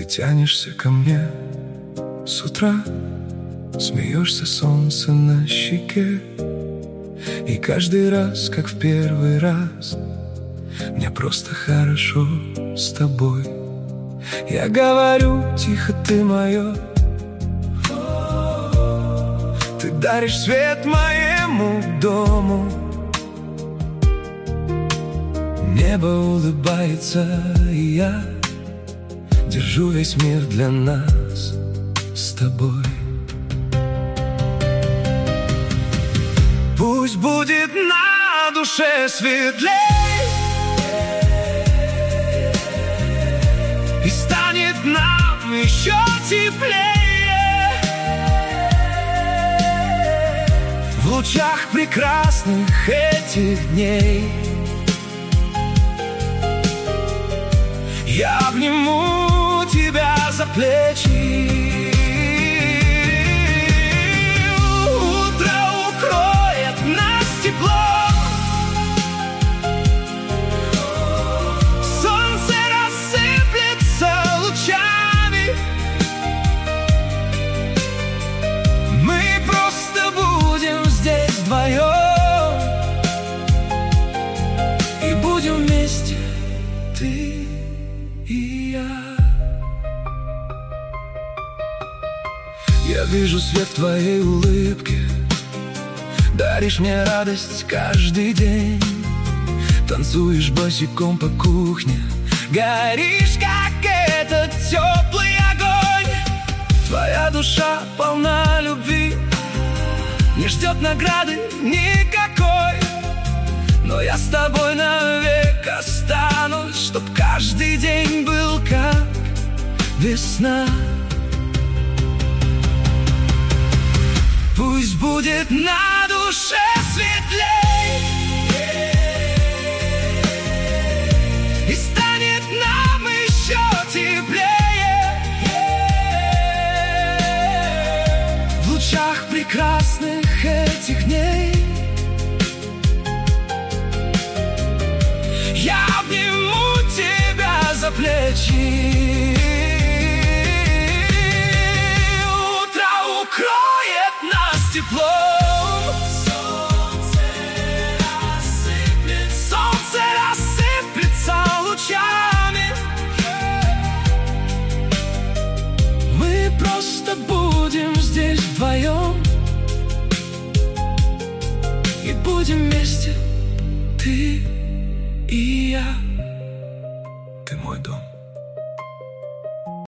тянешься ко мне с утра, смеешься, солнце на щеке. И каждый раз, как в первый раз, мне просто хорошо с тобой. Я говорю тихо, ты мое, ты даришь свет моему дому. Небо улыбается, и я держу весь мир для нас с тобой. Пусть будет на душе светлей, и станет нам еще теплее в лучах прекрасных этих дней. Я обниму тебя за плечи, утро укроет нас теплом, солнце рассыплется лучами. Мы просто будем здесь вдвоем, и будем вместе, ты и я. Я вижу свет в твоей улыбке, даришь мне радость каждый день. Танцуешь босиком по кухне, горишь, как этот теплый огонь. Твоя душа полна любви, не ждет награды никакой. Но я с тобой навек останусь, чтоб каждый день был как весна. Пусть будет на душе светлей, и станет нам еще теплее в лучах прекрасных этих дней. Я обниму тебя за плечи, утро укроет нас теплом, солнце рассыплется лучами. Мы просто будем здесь вдвоем, и будем вместе, ты и я. Ты мой дом.